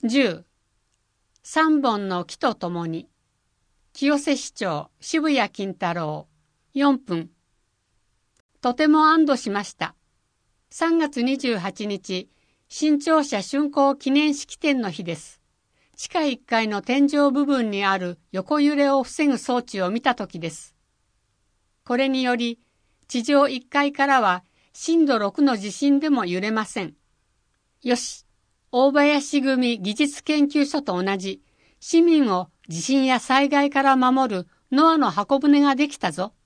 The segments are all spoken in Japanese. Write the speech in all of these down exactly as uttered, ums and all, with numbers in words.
じゅう、三本の木とともに、清瀬市長渋谷金太郎、よんぷん。とても安堵しました。さんがつにじゅうはちにち、新庁舎竣工記念式典の日です。地下いっかいの天井部分にある横揺れを防ぐ装置を見たときです。これにより、地上いっかいからは震度ろくの地震でも揺れません。よし、大林組技術研究所と同じ、市民を地震や災害から守るノアの箱舟ができたぞ。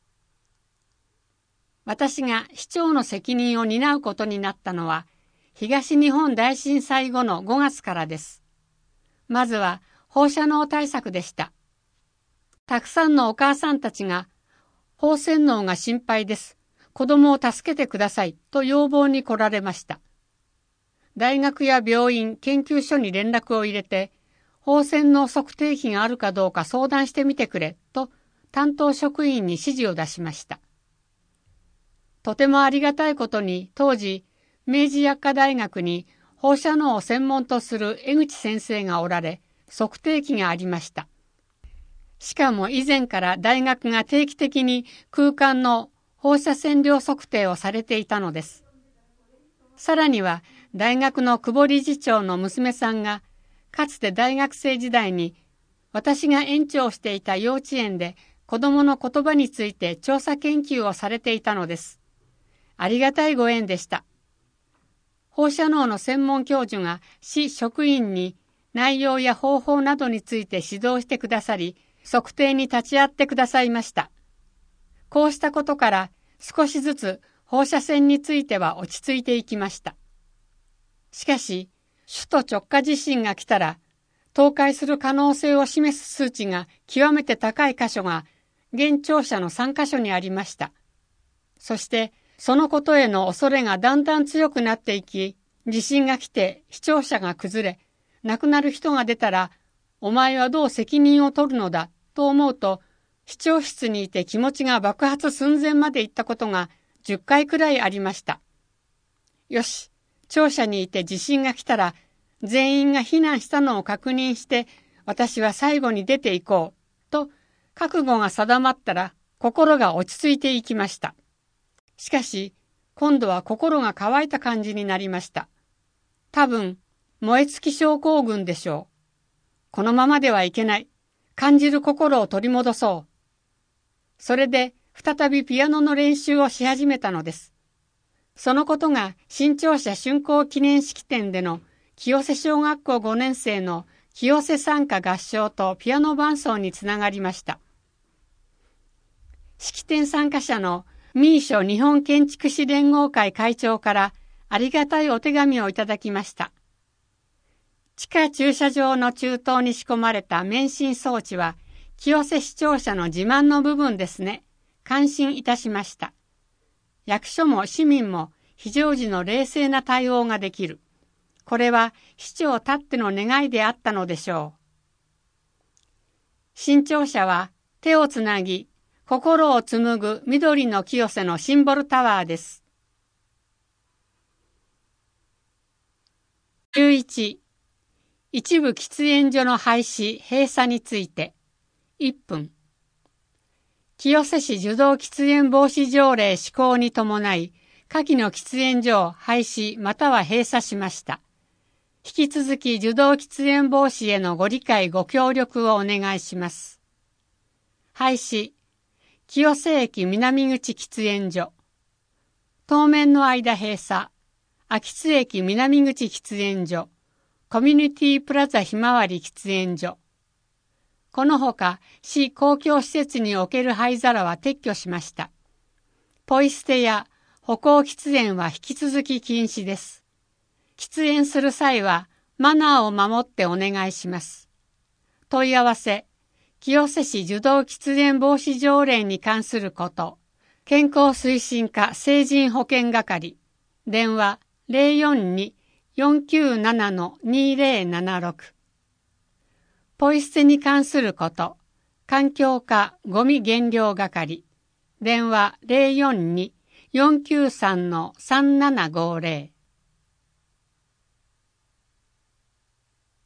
私が市長の責任を担うことになったのは、東日本大震災後のごがつからです。まずは放射能対策でした。たくさんのお母さんたちが、放洗脳が心配です。子供を助けてくださいと要望に来られました。大学や病院、研究所に連絡を入れて、放洗脳測定器があるかどうか相談してみてくれと担当職員に指示を出しました。とてもありがたいことに当時、明治薬科大学に放射能を専門とする江口先生がおられ、測定器がありました。しかも以前から大学が定期的に空間の放射線量測定をされていたのです。さらには大学の久保理事長の娘さんがかつて大学生時代に私が園長をしていた幼稚園で子供の言葉について調査研究をされていたのです。ありがたいご縁でした。放射能の専門教授が市職員に内容や方法などについて指導してくださり、測定に立ち会ってくださいました。こうしたことから少しずつ放射線については落ち着いていきました。しかし、首都直下地震が来たら、倒壊する可能性を示す数値が極めて高い箇所が現庁舎のさんかしょにありました。そして、そのことへの恐れがだんだん強くなっていき、地震が来て市庁舎が崩れ、亡くなる人が出たら、お前はどう責任を取るのだと思うと、市長室にいて気持ちが爆発寸前まで行ったことがじゅっかいくらいありました。よし、庁舎にいて地震が来たら、全員が避難したのを確認して、私は最後に出て行こう、と覚悟が定まったら、心が落ち着いていきました。しかし、今度は心が乾いた感じになりました。多分、燃え尽き症候群でしょう。このままではいけない。感じる心を取り戻そう。それで、再びピアノの練習をし始めたのです。そのことが、新庁舎竣工記念式典での清瀬小学校ごねんせいの清瀬賛歌合唱とピアノ伴奏につながりました。式典参加者のミーショ日本建築士連合会会長からありがたいお手紙をいただきました。地下駐車場の中東に仕込まれた免震装置は清瀬市庁舎の自慢の部分ですね。感心いたしました。役所も市民も非常時の冷静な対応ができる。これは市長たっての願いであったのでしょう。新庁舎は手をつなぎ、心を紡ぐ緑の清瀬のシンボルタワーです。じゅういち、一部喫煙所の廃止・閉鎖についていっぷん。清瀬市受動喫煙防止条例施行に伴い、下記の喫煙所を廃止または閉鎖しました。引き続き受動喫煙防止へのご理解ご協力をお願いします。廃止。清瀬駅南口喫煙所。当面の間閉鎖。秋津駅南口喫煙所。コミュニティプラザひまわり喫煙所。このほか、市公共施設における灰皿は撤去しました。ポイ捨てや歩行喫煙は引き続き禁止です。喫煙する際はマナーを守ってお願いします。問い合わせ。清瀬市受動喫煙防止条例に関すること。健康推進課成人保健係。電話 ゼロよんに よんきゅうなな にゼロななろく。ポイ捨てに関すること。環境課ゴミ減量係。電話 ゼロよんに よんきゅうさん さんななごゼロ。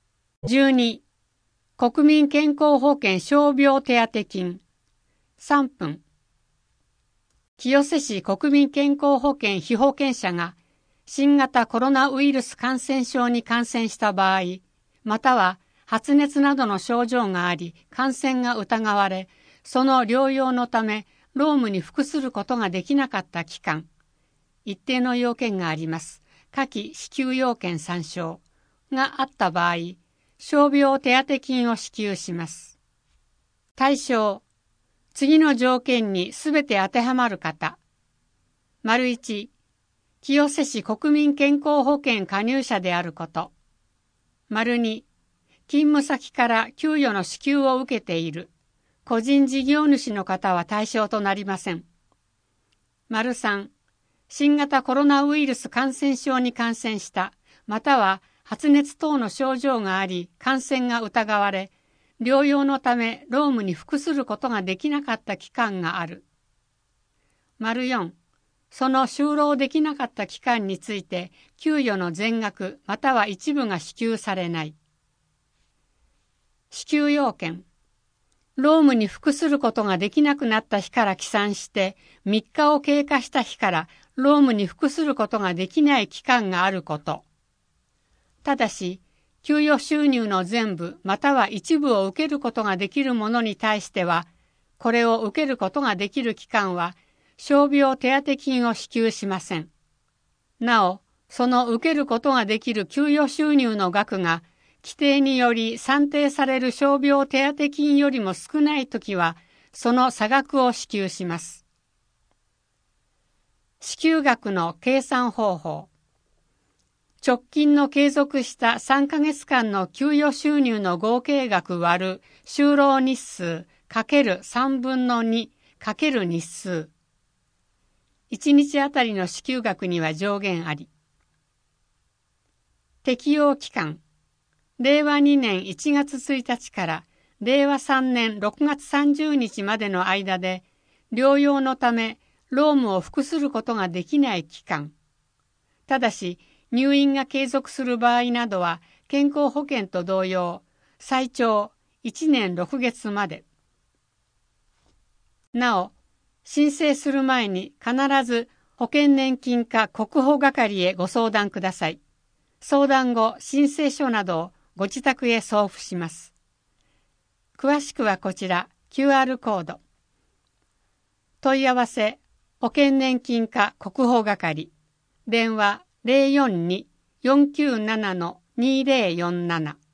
じゅうに、国民健康保険傷病手当金さんぷん。清瀬市国民健康保険被保険者が新型コロナウイルス感染症に感染した場合、または発熱などの症状があり感染が疑われ、その療養のため労務に服することができなかった期間、一定の要件があります。下記支給要件参照があった場合、傷病手当金を支給します。対象、次の条件にすべて当てはまる方。丸いち、清瀬市国民健康保険加入者であること。丸に、勤務先から給与の支給を受けている個人事業主の方は対象となりません。丸さん、新型コロナウイルス感染症に感染した、または発熱等の症状があり感染が疑われ、療養のため労務に服することができなかった期間がある。丸よん、その就労できなかった期間について給与の全額または一部が支給されない。支給要件、労務に服することができなくなった日から起算してみっかを経過した日から労務に服することができない期間があること。ただし、給与収入の全部または一部を受けることができるものに対しては、これを受けることができる期間は、傷病手当金を支給しません。なお、その受けることができる給与収入の額が、規定により算定される傷病手当金よりも少ないときは、その差額を支給します。支給額の計算方法。直近の継続したさんかげつかんの給与収入の合計額割る就労日数かけるさんぶんのにかける日数。いちにちあたりの支給額には上限あり。適用期間。れいわにねんいちがつついたちかられいわさんねんろくがつさんじゅうにちまでの間で療養のため労務を服することができない期間。ただし、入院が継続する場合などは健康保険と同様、最長いちねんろくげつまで。なお、申請する前に必ず保険年金課国保係へご相談ください。相談後、申請書などをご自宅へ送付します。詳しくはこちら キューアール コード。問い合わせ、保険年金課国保係。電話ゼロよんに よんきゅうなな にゼロよんなな。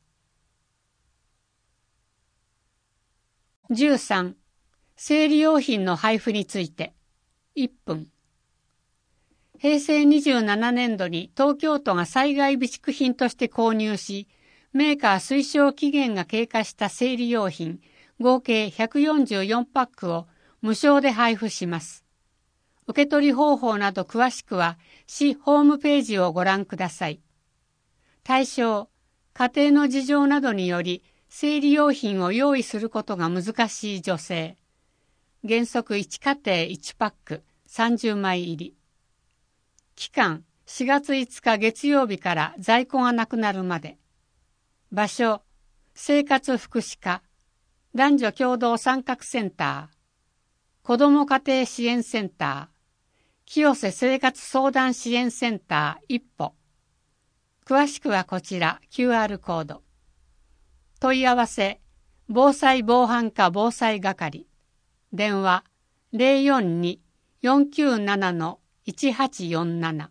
じゅうさん、生理用品の配布についていっぷん。へいせいにじゅうななねんどに東京都が災害備蓄品として購入し、メーカー推奨期限が経過した生理用品合計ひゃくよんじゅうよんパックを無償で配布します。受け取り方法など詳しくは市ホームページをご覧ください。対象、家庭の事情などにより生理用品を用意することが難しい女性。原則いちかていいちパックさんじゅうまい入り。期間しがついつか月曜日から在庫がなくなるまで。場所、生活福祉課、男女共同参画センター、子ども家庭支援センター、清瀬生活相談支援センター一歩。詳しくはこちら キューアール コード。問い合わせ、防災防犯課防災係。電話ゼロよんに よんきゅうなな いちはちよんなな。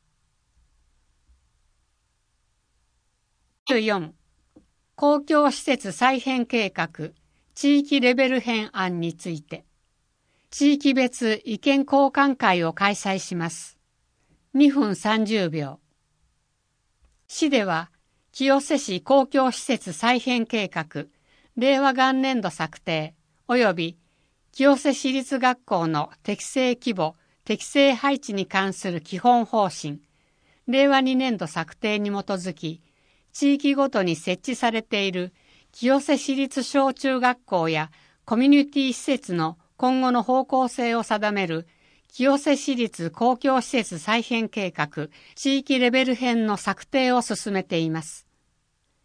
じゅうよん、公共施設再編計画地域レベル編案について。地域別意見交換会を開催します。にふんさんじゅうびょう。市では、清瀬市公共施設再編計画、れいわ元年度策定、及び清瀬市立学校の適正規模、適正配置に関する基本方針、れいわにねんど策定に基づき、地域ごとに設置されている清瀬市立小中学校やコミュニティ施設の今後の方向性を定める清瀬市立公共施設再編計画地域レベル編の策定を進めています。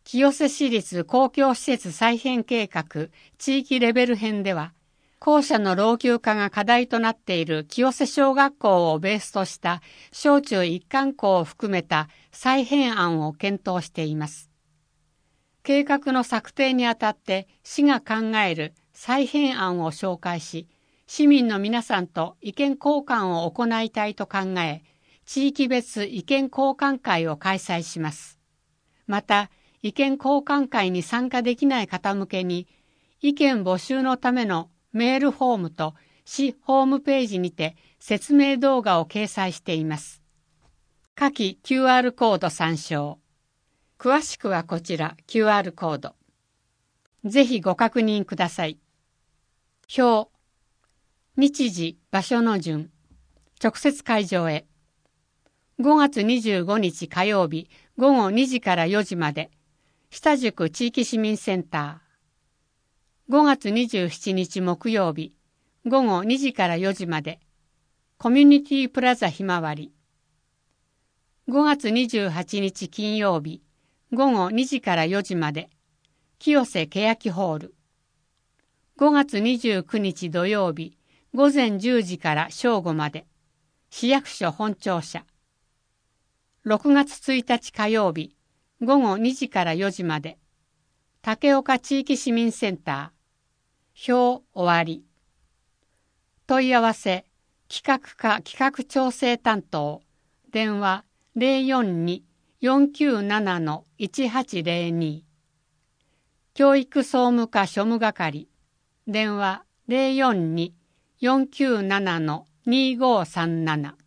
清瀬市立公共施設再編計画地域レベル編では、校舎の老朽化が課題となっている清瀬小学校をベースとした小中一貫校を含めた再編案を検討しています。計画の策定にあたって市が考える再編案を紹介し、市民の皆さんと意見交換を行いたいと考え、地域別意見交換会を開催します。また、意見交換会に参加できない方向けに、意見募集のためのメールフォームと市ホームページにて説明動画を掲載しています。下記 キューアール コード参照。詳しくはこちら キューアール コード。ぜひご確認ください。表。日時、場所の順。直接会場へ。ごがつにじゅうごにち火曜日ごごにじからよじまで。日田宿地域市民センター。ごがつにじゅうしちにち木曜日ごごにじからよじまで。コミュニティプラザひまわり。ごがつにじゅうはちにち金曜日ごごにじからよじまで。清瀬けやきホール。ごがつにじゅうくにち土曜日ごぜんじゅうじから正午まで。市役所本庁舎。ろくがつついたち火曜日ごごにじからよじまで。竹岡地域市民センター。表終わり。問い合わせ企画課企画調整担当。電話 ゼロよんに よんきゅうなな いちはちゼロに。教育総務課庶務係。電話 ゼロよんに よんきゅうなな にごさんなな。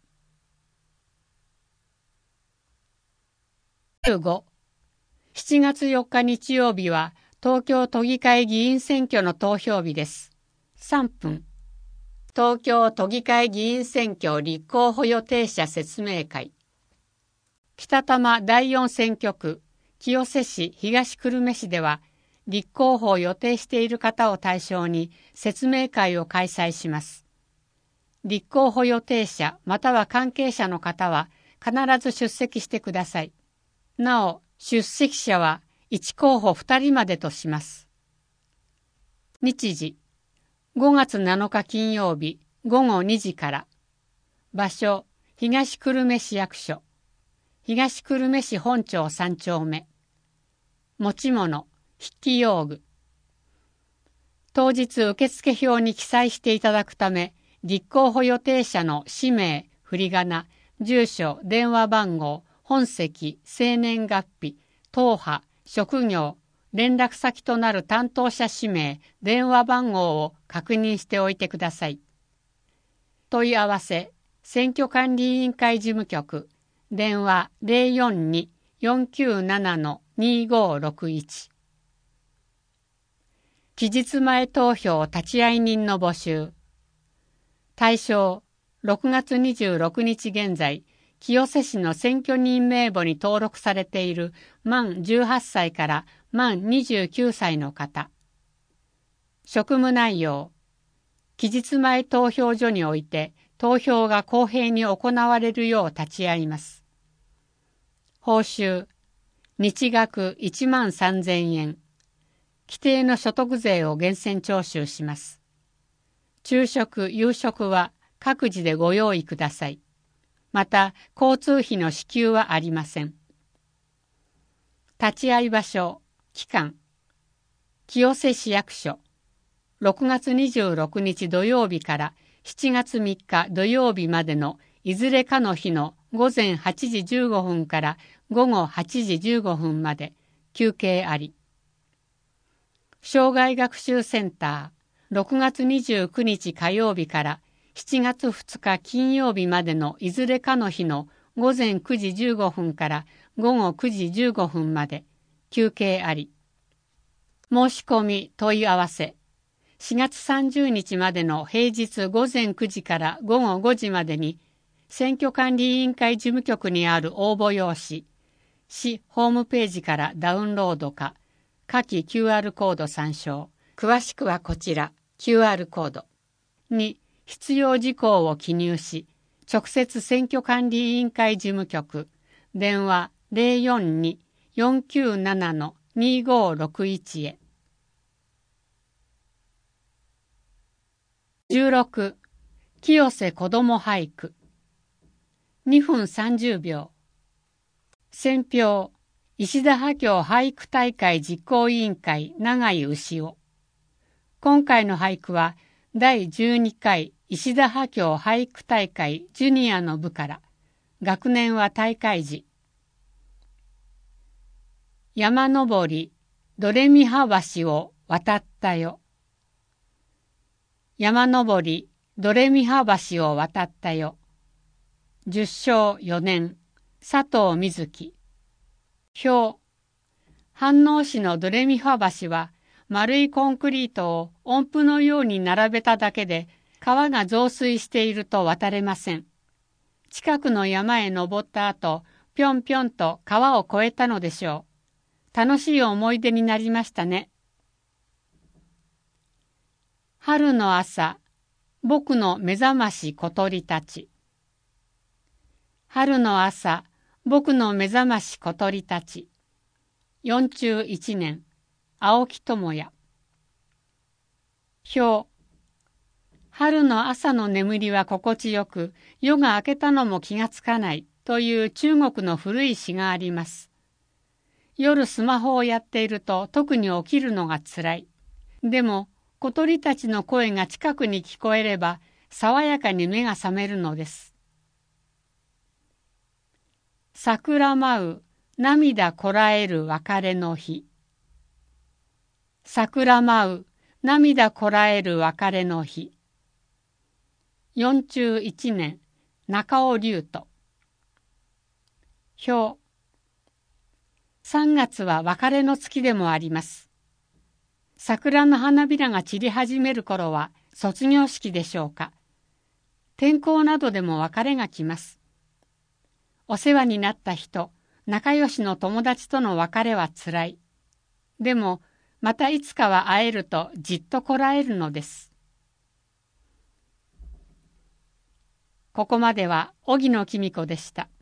じゅうご。しちがつよっか日曜日は東京都議会議員選挙の投票日です。さんぷん。東京都議会議員選挙立候補予定者説明会。北多摩だいよん選挙区、清瀬市東久留米市では、立候補を予定している方を対象に説明会を開催します。立候補予定者または関係者の方は必ず出席してください。なお、出席者はいち候補ふたりまでとします。日時、ごがつなのか金曜日ごごにじから。場所、東久留米市役所。東久留米市本町さんちょうめ。持ち物、筆記用具。当日受付表に記載していただくため、立候補予定者の氏名、振り仮名、住所、電話番号、本籍、生年月日、党派、職業、連絡先となる担当者氏名、電話番号を確認しておいてください。問い合わせ、選挙管理委員会事務局、電話 ゼロよんに よんきゅうなな にごろくいち。期日前投票立会人の募集。対象、ろくがつにじゅうろくにち現在、清瀬市の選挙人名簿に登録されている満じゅうはっさいから満にじゅうきゅうさいの方。職務内容。期日前投票所において投票が公平に行われるよう立ち会います。報酬。日額いちまんさんぜんえん。規定の所得税を源泉徴収します。昼食、夕食は各自でご用意ください。また、交通費の支給はありません。立ち会い場所、期間。清瀬市役所。ろくがつにじゅうろくにち土曜日からしちがつみっか土曜日までのいずれかの日のごぜんはちじじゅうごふんからごごはちじじゅうごふんまで休憩あり。障害学習センター。ろくがつにじゅうくにち火曜日からしちがつふつか金曜日までのいずれかの日のごぜんくじじゅうごふんからごごくじじゅうごふんまで休憩あり。申し込み問い合わせ。しがつさんじゅうにちまでの平日ごぜんくじからごごごじまでに選挙管理委員会事務局にある応募用紙、市ホームページからダウンロードか、下記 キューアール コード参照。詳しくはこちら キューアール コード。に必要事項を記入し、直接選挙管理委員会事務局、電話 ゼロよんに よんきゅうななにごろくいち へ。じゅうろく、清瀬子ども俳句。にふんさんじゅうびょう。選評、石田波郷俳句大会実行委員会永井牛尾。今回の俳句はだいじゅうにかい石田波郷俳句大会ジュニアの部から、学年は大会時。山登りドレミハ橋を渡ったよ。山登りドレミハ橋を渡ったよ。じゅっしょうよねん、佐藤瑞希。表、飯能市のドレミファ橋は丸いコンクリートを音符のように並べただけで川が増水していると渡れません。近くの山へ登った後、ぴょんぴょんと川を越えたのでしょう。楽しい思い出になりましたね。春の朝、僕の目覚まし小鳥たち。春の朝、僕の目覚まし小鳥たち。よんじゅういちねん、青木智也。表、春の朝の眠りは心地よく、夜が明けたのも気がつかないという中国の古い詩があります。夜スマホをやっていると特に起きるのがつらい。でも小鳥たちの声が近くに聞こえれば爽やかに目が覚めるのです。桜舞う涙こらえる別れの日。桜舞う涙こらえる別れの日。よんじゅういちねん、中尾龍斗。表、さんがつは別れの月でもあります。桜の花びらが散り始める頃は卒業式でしょうか。転校などでも別れが来ます。お世話になった人、仲良しの友達との別れはつらい。でも、またいつかは会えるとじっとこらえるのです。ここまでは荻野公子でした。